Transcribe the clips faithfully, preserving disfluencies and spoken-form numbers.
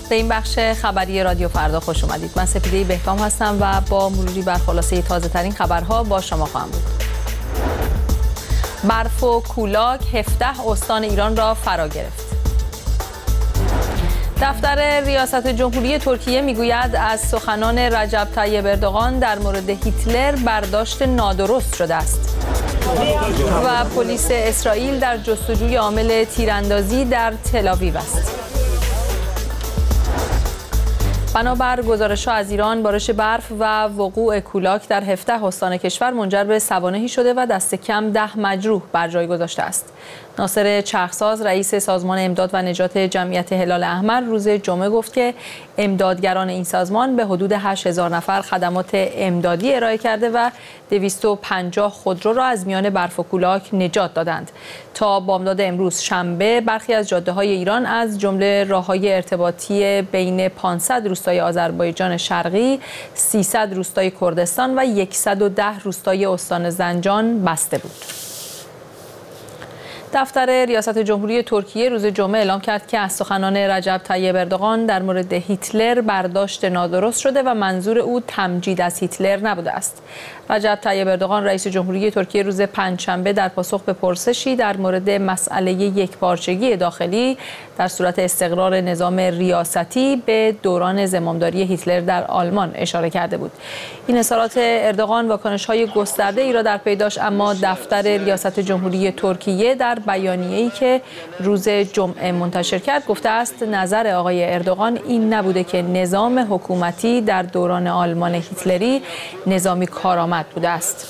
به این بخش خبری رادیو فردا خوش اومدید. من سپیده بهکام هستم و با مروری بر خلاصه تازه ترین خبرها با شما خواهم بود. برف و کولاک هفده استان ایران را فرا گرفت. دفتر ریاست جمهوری ترکیه میگوید از سخنان رجب طیب اردوغان در مورد هیتلر برداشت نادرست شده است. و پلیس اسرائیل در جستجوی عامل تیراندازی در تل‌آویو است. بنابر گزارش‌ها از ایران، بارش برف و وقوع کولاک در هفده استان کشور منجر به سوانحی شده و دست کم ده مجروح بر جای گذاشته است. ناصر چرخساز، رئیس سازمان امداد و نجات جمعیت هلال احمر، روز جمعه گفت که امدادگران این سازمان به حدود هشت هزار نفر خدمات امدادی ارائه کرده و دویست و پنجاه خودرو را از میان برف و کولاک نجات دادند. تا بامداد امروز شنبه، برخی از جاده‌های ایران از جمله راه‌های ارتباطی بین پانصد روستای آذربایجان شرقی، سیصد روستای کردستان و صد و ده روستای استان زنجان بسته بود. دفتر ریاست جمهوری ترکیه روز جمعه اعلام کرد که از سخنان رجب طیب اردوغان در مورد هیتلر برداشت نادرست شده و منظور او تمجید از هیتلر نبوده است. رجب طیب اردوغان رئیس جمهوری ترکیه روز پنجشنبه در پاسخ به پرسشی در مورد مسئله یکپارچگی داخلی در صورت استقرار نظام ریاستی به دوران زمامداری هیتلر در آلمان اشاره کرده بود. این اظهارات اردوغان واکنش‌های گسترده‌ای را در پی داشت، اما دفتر ریاست جمهوری ترکیه در بیانیه‌ای که روز جمعه منتشر کرد گفته است نظر آقای اردوغان این نبوده که نظام حکومتی در دوران آلمان هیتلری نظامی کارآمد بوده است.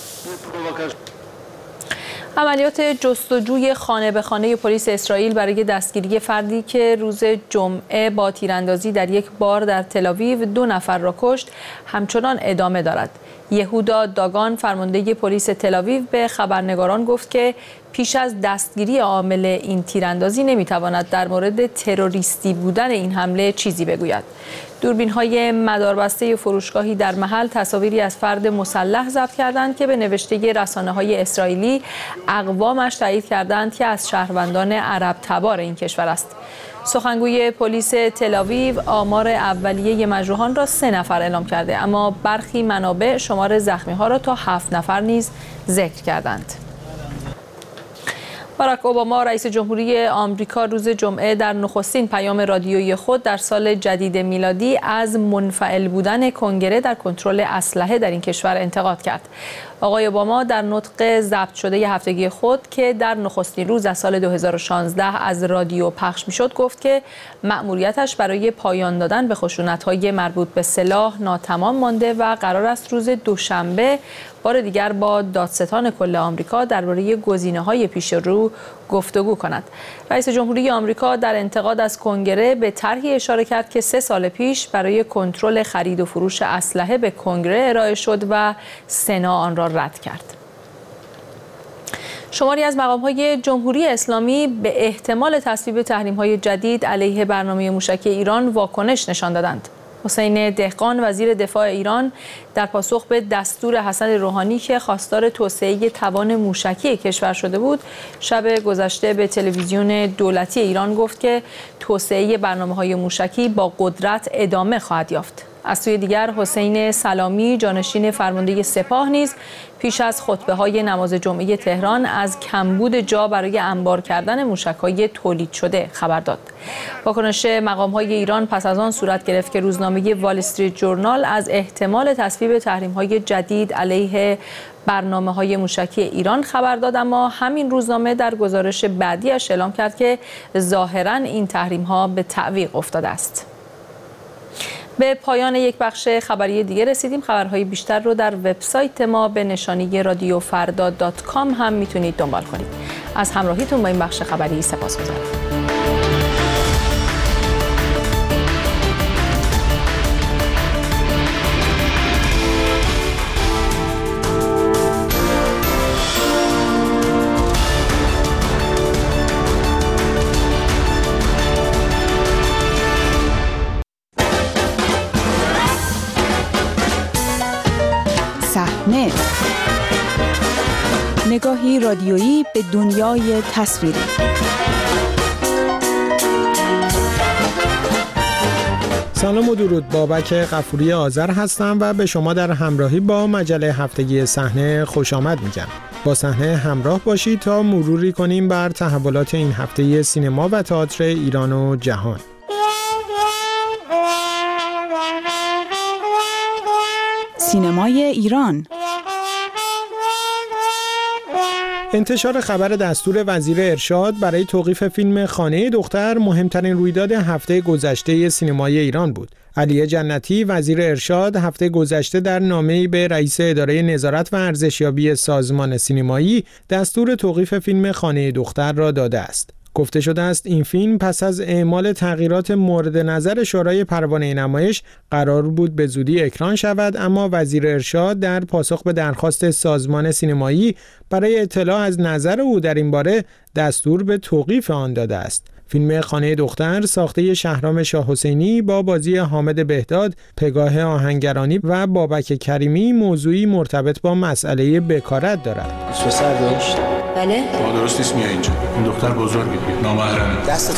عملیات جستجوی خانه به خانه پلیس اسرائیل برای دستگیری فردی که روز جمعه با تیراندازی در یک بار در تل‌آویو دو نفر را کشت همچنان ادامه دارد. یهودا داگان، فرمانده پلیس تل‌آویو، به خبرنگاران گفت که پیش از دستگیری عامل این تیراندازی نمیتواند در مورد تروریستی بودن این حمله چیزی بگوید. دوربین‌های مداربسته فروشگاهی در محل تصاویری از فرد مسلح ضبط کردند که به نوشته رسانه‌های اسرائیلی اقوامش تایید کردند که از شهروندان عرب تبار این کشور است. سخنگوی پلیس تل‌آویو آمار اولیه مجروحان را سه نفر اعلام کرده، اما برخی منابع شمار زخمی‌ها را تا هفت نفر نیز ذکر کردند. باراک اوباما رئیس جمهوری آمریکا روز جمعه در نخستین پیام رادیویی خود در سال جدید میلادی از منفعل بودن کنگره در کنترل اسلحه در این کشور انتقاد کرد. آقای اوباما در نطق ضبط شده ی هفتگی خود که در نخستین روز از سال دو هزار و شانزده از رادیو پخش میشد گفت که مأموریتش برای پایان دادن به خشونت‌های مربوط به سلاح ناتمام مانده و قرار است روز دوشنبه بار دیگر با دادستان کل آمریکا درباره گزینه‌های پیش رو گفتگو کند. رئیس جمهوری آمریکا در انتقاد از کنگره به طرحی اشاره کرد که سه سال پیش برای کنترل خرید و فروش اسلحه به کنگره ارائه شد و سنا آن را رد کرد. شماری از مقام‌های جمهوری اسلامی به احتمال تصویب تحریم‌های جدید علیه برنامه موشکی ایران واکنش نشان دادند. حسین دهقان وزیر دفاع ایران در پاسخ به دستور حسن روحانی که خواستار توسعه توان موشکی کشور شده بود، شب گذشته به تلویزیون دولتی ایران گفت که توسعه برنامه‌های موشکی با قدرت ادامه خواهد یافت. از سوی دیگر حسین سلامی جانشین فرمانده سپاه نیز پیش از خطبه‌های نماز جمعه تهران از کمبود جا برای انبار کردن موشک‌های تولید شده خبر داد. واکنش مقام‌های ایران پس از آن صورت گرفت که روزنامه وال استریت جورنال از احتمال تصویب تحریم‌های جدید علیه برنامه‌های موشکی ایران خبر داد، اما همین روزنامه در گزارش بعدی‌اش اعلام کرد که ظاهراً این تحریم‌ها به تعویق افتاده است. به پایان یک بخش خبری دیگه رسیدیم. خبرهای بیشتر رو در وبسایت ما به نشانی رادیو فردا دات کام هم میتونید دنبال کنید. از همراهیتون با این بخش خبری سپاسگزارم. صحنه، نگاهی رادیویی به دنیای تصویری. سلام و درود، بابک غفوری آذر هستم و به شما در همراهی با مجله هفتگی صحنه خوش آمد میگم. با صحنه همراه باشید تا مروری کنیم بر تحولات این هفته سینما و تئاتر ایران و جهان. سینمای ایران. انتشار خبر دستور وزیر ارشاد برای توقیف فیلم خانه دختر مهمترین رویداد هفته گذشته سینمای ایران بود. علی جنتی وزیر ارشاد هفته گذشته در نامه‌ای به رئیس اداره نظارت و ارزشیابی سازمان سینمایی دستور توقیف فیلم خانه دختر را داده است. گفته شده است این فیلم پس از اعمال تغییرات مورد نظر شورای پروانه نمایش قرار بود به زودی اکران شود، اما وزیر ارشاد در پاسخ به درخواست سازمان سینمایی برای اطلاع از نظر او در این باره دستور به توقیف آن داده است. فیلم خانه دختر ساخته شهرام شاه حسینی با بازی حامد بهداد، پگاه آهنگرانی و بابک کریمی موضوعی مرتبط با مسئله بکارت دارد. پسر داشت؟ بله؟ ما درست نیست میای اینجا. این دختر بزرگه، نامحرمه. دستتو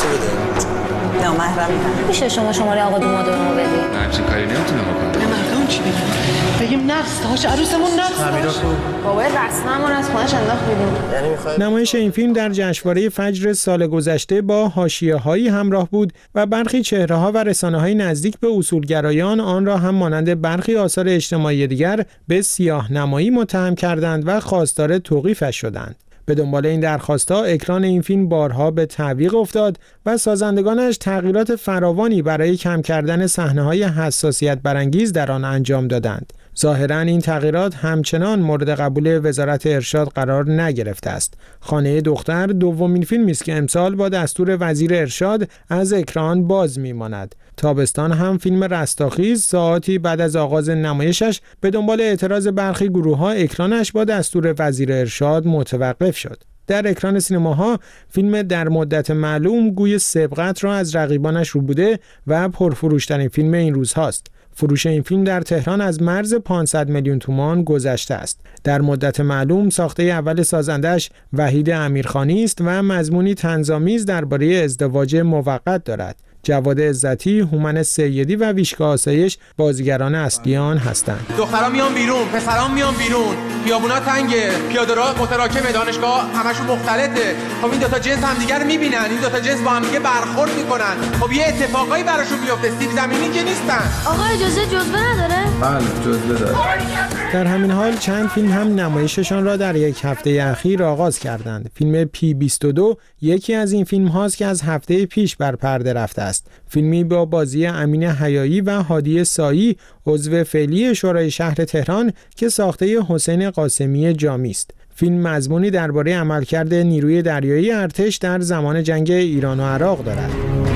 بده. نامحرمه. میشه شما شماره آقا دومادو رو بدید؟ من همچین کاری نمیتونم بکنم. مردم چی بگیم؟ بگیم نقص داشت، عروسمون نقص داشت. بابا رسممون از خونش انداخت بیرون. یعنی می‌خوای نمایش این فیلم در جشنواره فجر سال گذشته با حاشیه‌هایی همراه بود و برخی چهره‌ها و رسانه‌های نزدیک به اصولگرایان آن را هم مانند برخی آثار اجتماعی دیگر به سیاه‌نمایی متهم کردند و خواستار توقیفش شدند. به دنبال این درخواست‌ها اکران این فیلم بارها به تعویق افتاد و سازندگانش تغییرات فراوانی برای کم کردن صحنه‌های حساسیت برانگیز در آن انجام دادند. ظاهراً این تغییرات همچنان مورد قبول وزارت ارشاد قرار نگرفته است. خانه دختر دومین فیلمی است که امسال با دستور وزیر ارشاد از اکران باز می‌ماند. تابستان هم فیلم رستاخیز ساعاتی بعد از آغاز نمایشش به دنبال اعتراض برخی گروه‌ها اکرانش با دستور وزیر ارشاد متوقف شد. در اکران سینماها فیلم در مدت معلوم گوی سبقت را از رقیبانش رو بوده و پرفروشترین فیلم این روزهاست. فروش این فیلم در تهران از مرز پانصد میلیون تومان گذشته است. در مدت معلوم ساخته اول سازندش وحید امیرخانی است و مضمونی طنزآمیز درباره ازدواج موقت دارد. جواد عزتی، هومن سیدی و ویشکا آسایش بازیگران اصلی آن هستند. دخترها میان بیرون، پسرام میان بیرون، خیابونا تنگه، پیاده‌راه متراکمه، دانشگاه همشون مختلطه. خب این دو تا جنس هم دیگه رو میبینن، این دو تا جنس با هم دیگه برخورد میکنن. خب یه اتفاقایی براشون میفته، سیب زمینی که نیستن. آقا اجازه جزوه نداره؟ بله جزوه داره. در همین حال چند فیلم هم نمایششان را در یک هفته اخیر آغاز کردند. فیلم پی بیست و دو یکی از این فیلم هاست که از هفته پیش بر پرده رفته است. فیلمی با بازی امین حیایی و هادی سایی عضو فعلی شورای شهر تهران که ساخته حسین قاسمی جامی است. فیلم مضمونی درباره عملکرد نیروی دریایی ارتش در زمان جنگ ایران و عراق دارد.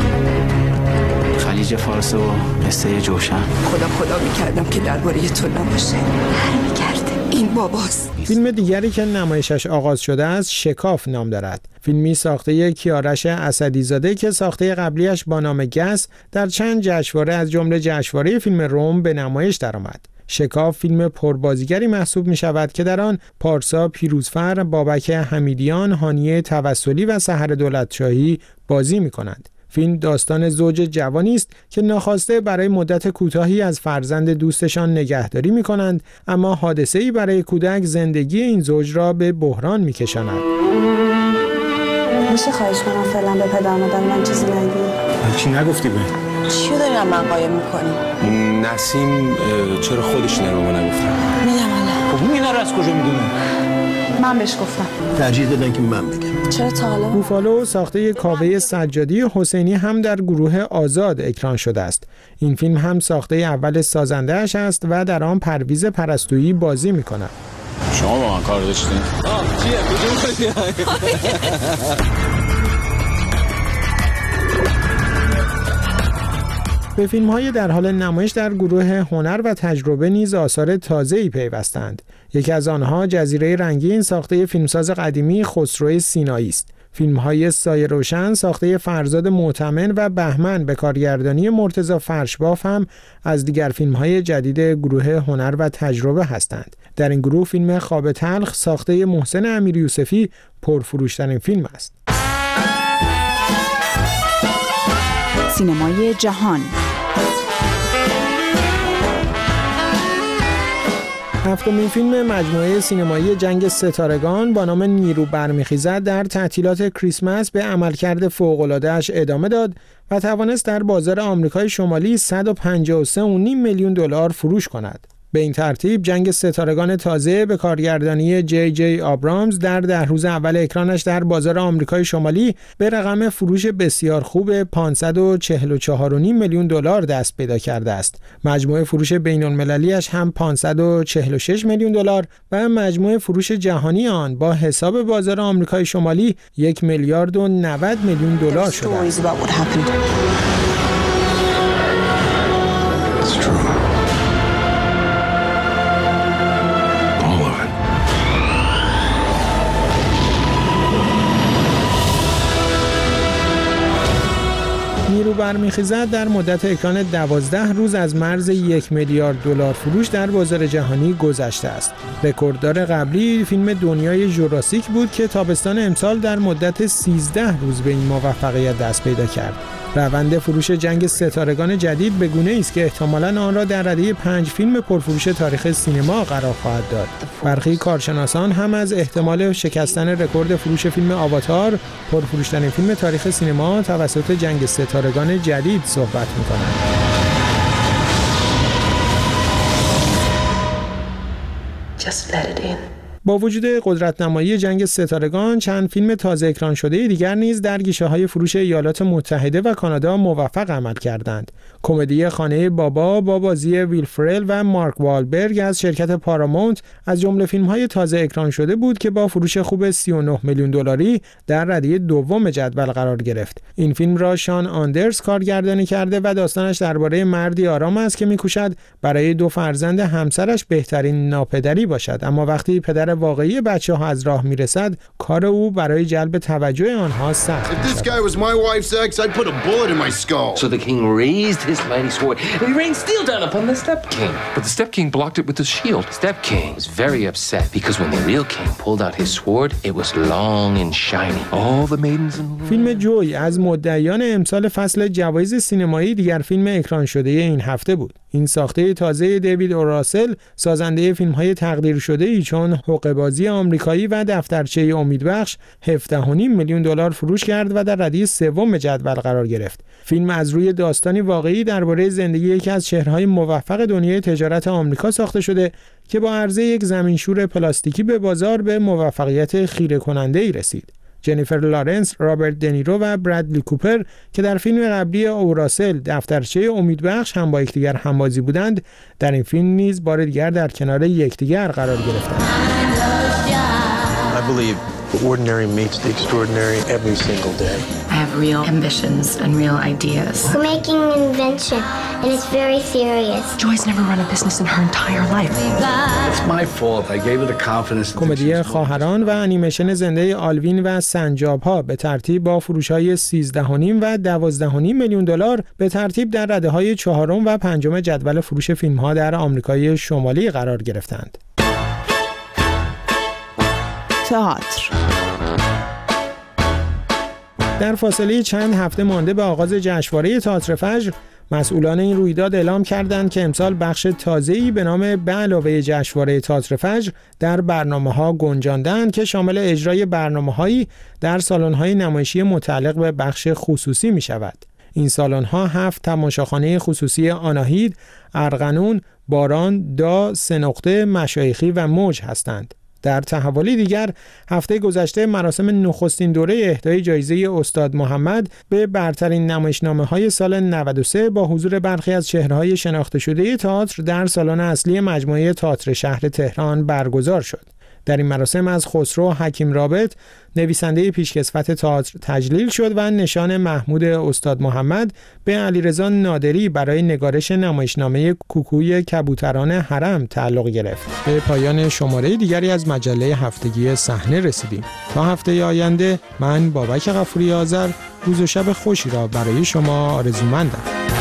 خلیج فارس و قصه جوشن. خدا خدا میکردم که درباره تو نباشه. هر میکرده این باباست. فیلم دیگری که نمایشش آغاز شده است شکاف نام دارد. فیلمی ساخته کیارش اسدیزاده که ساخته قبلیش با نام گس در چند جشنواره از جمله جشنواره فیلم روم به نمایش درآمد. شکاف فیلم پربازیگری محسوب می شود که در آن پارسا پیروزفر، بابک حمیدیان، هانیه توسلی و سحر دولتشاهی بازی می کنند. فیلم داستان زوج جوانی است که ناخواسته برای مدت کوتاهی از فرزند دوستشان نگهداری می کنند، اما حادثه‌ای برای کودک زندگی این زوج را به بحران می کشاند. میشه خواهش کنم فعلا به پدر مادر من چیزی نگی؟ چی نگفتی به؟ چیو داری من من قایم میکنی؟ نسیم چرا خودش اینا رو به ما نگفته؟ میگم حالا. خب اینا رو از کجا میدونه؟ من بهش گفتم. ترجیح دادن که من بگم. چرا تا حالا؟ بوفالو ساخته کاوه سجادی حسینی هم در گروه آزاد اکران شده است. این فیلم هم ساخته اول سازنده‌اش است و در آن پرویز پرستویی بازی می‌کند. شما با من کار داشتین؟ آه چیه؟ کجا به فیلم‌های در حال نمایش در گروه هنر و تجربه نیز آثار تازه‌ای پیوستند. یکی از آنها جزیره رنگین ساخته فیلمساز قدیمی خسرو سینایی است. فیلم‌های سایه روشن ساخته فرزاد معتمن و بهمن به کارگردانی مرتضی فرشباف هم از دیگر فیلم‌های جدید گروه هنر و تجربه هستند. در این گروه فیلم خواب تلخ ساخته محسن امیریوسفی پرفروشترین فیلم است. سینمای جهان. هفتمین فیلم مجموعه سینمایی جنگ ستارگان با نام نیرو برمیخیزد در تعطیلات کریسمس به عملکرد فوق‌العاده‌اش ادامه داد و توانست در بازار آمریکای شمالی صد و پنجاه و سه و نیم میلیون دلار فروش کند. به این ترتیب جنگ ستارگان تازه به کارگردانی جی جی آبرامز در ده روز اول اکرانش در بازار آمریکای شمالی به رقم فروش بسیار خوب پانصد و چهل و چهار و نیم میلیون دلار دست پیدا کرده است. مجموع فروش بین‌المللیش هم پانصد و چهل و شش میلیون دلار و مجموع فروش جهانی آن با حساب بازار آمریکای شمالی یک میلیارد و نود میلیون دلار شده است. نیرو برمیخیزد در مدت اکران دوازده روز از مرز یک میلیارد دلار فروش در بازار جهانی گذشته است. رکورددار قبلی فیلم دنیای ژوراسیک بود که تابستان امسال در مدت سیزده روز به این موفقیت دست پیدا کرد. روند فروش جنگ ستارگان جدید به گونه‌ای است که احتمالاً آن را در رده پنج فیلم پرفروش تاریخ سینما قرار خواهد داد. برخی کارشناسان هم از احتمال شکستن رکورد فروش فیلم آواتار، پرفروش‌ترین فیلم تاریخ سینما توسط جنگ ستارگان جدید صحبت می‌کنند. Just let it in. با وجود قدرت‌نمایی جنگ ستارگان، چند فیلم تازه اکران شده دیگر نیز در گیشه‌های فروش ایالات متحده و کانادا موفق عمل کردند. کمدی خانه بابا با بازی ویل فرل و مارک والبرگ از شرکت پارامونت از جمله فیلم‌های تازه اکران شده بود که با فروش خوب سی و نه میلیون دلاری در رده دوم جدول قرار گرفت. این فیلم را شان آندرز کارگردانی کرده و داستانش درباره مردی آرام است که می‌کوشد برای دو فرزند همسرش بهترین ناپدری باشد، اما وقتی پدر واقعی بچه‌ها از راه میرسد، کار او برای جلب توجه آنها سخت If this guy was my wife's ex, I'd put a bullet in my skull. So the king raised his mighty sword and he rained steel down upon the Step King. But the Step King blocked it with his shield. The Step King was very upset because when the real king pulled out his sword, it was long and shiny. All the maidens in فیلم جوی از مدعیان امسال فصل جوایز سینمایی دیگر فیلم اکران شده این هفته بود. این ساخته تازه دیوید اوراسل، سازنده فیلم‌های تقدیر شده‌ای چون حقه‌بازی آمریکایی و دفترچه امیدبخش، هفده و نیم میلیون دلار فروش کرد و در رده سوم جدول قرار گرفت. فیلم از روی داستانی واقعی درباره زندگی یکی از چهره‌های موفق دنیای تجارت آمریکا ساخته شده که با عرضه یک زمینشور پلاستیکی به بازار به موفقیت خیره کننده‌ای رسید. جنیفر لارنس، رابرت دنیرو و برادلی کوپر که در فیلم قبلی اوراسل دفترچه امیدبخش هم با یکدیگر همبازی بودند، در این فیلم نیز بار دیگر در کنار یکدیگر قرار گرفتند. I believe the ordinary meets the extraordinary every single day. I have real ambitions and real ideas. We're making an invention and it's very serious. Joy's never run a business in her entire life. It's my fault. I gave her the confidence. کمدی خواهران و انیمیشن زنده آلوین و سنجاب‌ها به ترتیب با فروش‌های سیزده و نیم و دوازده و نیم میلیون دلار به ترتیب در رده‌های چهارم و پنجم جدول فروش فیلم‌ها در آمریکای شمالی قرار گرفتند. تئاتر. در فاصله چند هفته مانده به آغاز جشنواره تئاتر فجر، مسئولان این رویداد اعلام کردند که امسال بخش تازه‌ای به نام به علاوه جشنواره تئاتر فجر در برنامه‌ها گنجاندند که شامل اجرای برنامه‌هایی در سالن‌های نمایشی متعلق به بخش خصوصی می‌شود. این سالن‌ها هفت تماشاخانه خصوصی آناهید، ارغنون، باران، دا، سه نقطه، مشایخی و موج هستند. در تحولی دیگر، هفته گذشته مراسم نخستین دوره اهدای جایزه استاد محمد به برترین نمایشنامه‌های سال نود و سه با حضور برخی از چهره‌های شناخته شده تئاتر در سالن اصلی مجموعه تئاتر شهر تهران برگزار شد. در این مراسم از خسرو حکیم رابط، نویسنده پیشکسوت تئاتر، تجلیل شد و نشان محمود استاد محمد به علیرضا نادری برای نگارش نمایشنامه کوکوی کبوتران حرم تعلق گرفت. به پایان شماره دیگری از مجله هفتگی صحنه رسیدیم. تا هفته آینده، من بابک غفوری آذر روز و شب خوشی را برای شما آرزومندم.